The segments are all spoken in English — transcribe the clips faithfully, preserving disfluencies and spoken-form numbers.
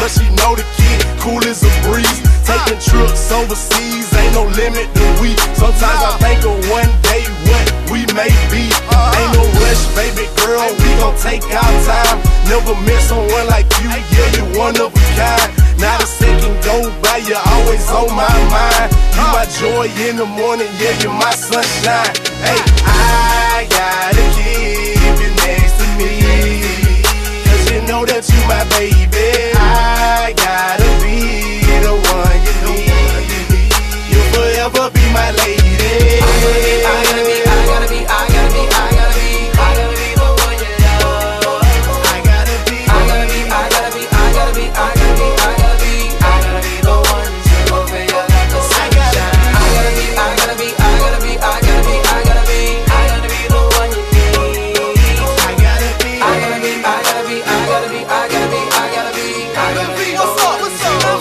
but she know the kid cool as a breeze. Taking trips overseas, ain't no limit to we. Sometimes I think of one day what we may be. Ain't no rush, baby girl, we gon' take our time. Never met someone like you, yeah, you one of a kind. Not a second go by, you're always on my mind. You my joy in the morning, yeah, you're my sunshine. Hey, I gotta keep you next to me, cause you know that you my baby. I gotta be the one you need. You'll forever be my lady. I gotta be, I gotta be, I gotta be, I gotta be, I gotta be the one you love. I gotta be, I gotta be, I gotta be, I gotta be, I gotta be, I gotta be, I gotta be the one to over you like the sunshine. I gotta be, I gotta be, I gotta be, I gotta be, I gotta be, I gotta be the one you need. I gotta be, I gotta be, I gotta be, I gotta be, I gotta be, I gotta be, I gotta be. What's up? What's up?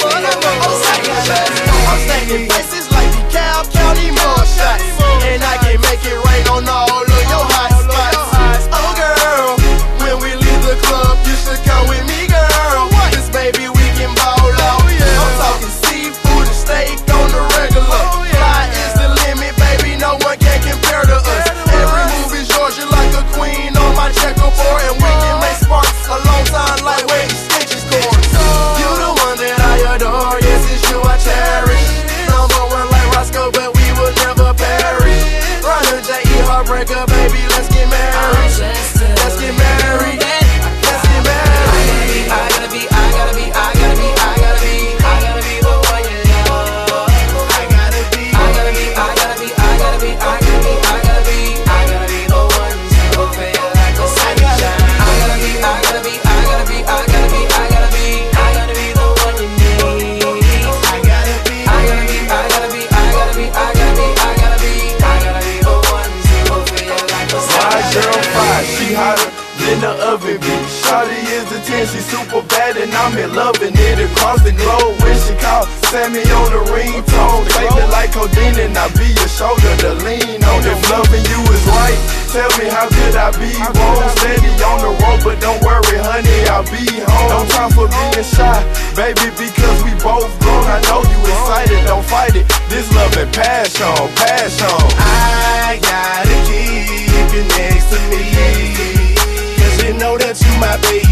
I'm stacking places like DeKalb County mugshots, and I can make it rain on all of your hot spots. Oh girl, when we leave the club, you should come with me, girl. Cause baby, we can ball out. I'm talking seafood and steak on the regular. Fly is the limit, baby, no one can compare to us. Every move is yours, you're like a queen on my checkerboard, and we can make sparks a long time like waiting stitches cords. You the one that I adore, yes, it's you I cherish. Number one like Roscoe, but we will never perish. Runner J E Heartbreaker, baby, let's get married. Let's get married. Let's get married. I gotta be, I gotta be, I gotta be, I gotta be, I gotta be the one you love. I gotta be, I gotta be, I gotta be, I gotta be, I gotta be, I gotta be, I gotta be the one to over you like the sunshine. I gotta be, I gotta be, I gotta be, I gotta be, I gotta be, I gotta be the one you need. I gotta be, I gotta be, I gotta be, I gotta be, I gotta be, I gotta be, I gotta be the one to over you like the sunshine. My girl fine, she hotter than the oven bee. Shawty is a ten, she super bad and I'm in loving it. Across the globe when she call Sammy on the ringtone. Baby like codeine and I be your shoulder to lean on. If loving you is right, tell me how could I be wrong? Steady on the road, but don't worry honey, I'll be home. No time for being shy, baby, because we both grown. I know you excited, don't fight it. This love and passion, passion. I gotta keep you next to me, cause you know that you my baby.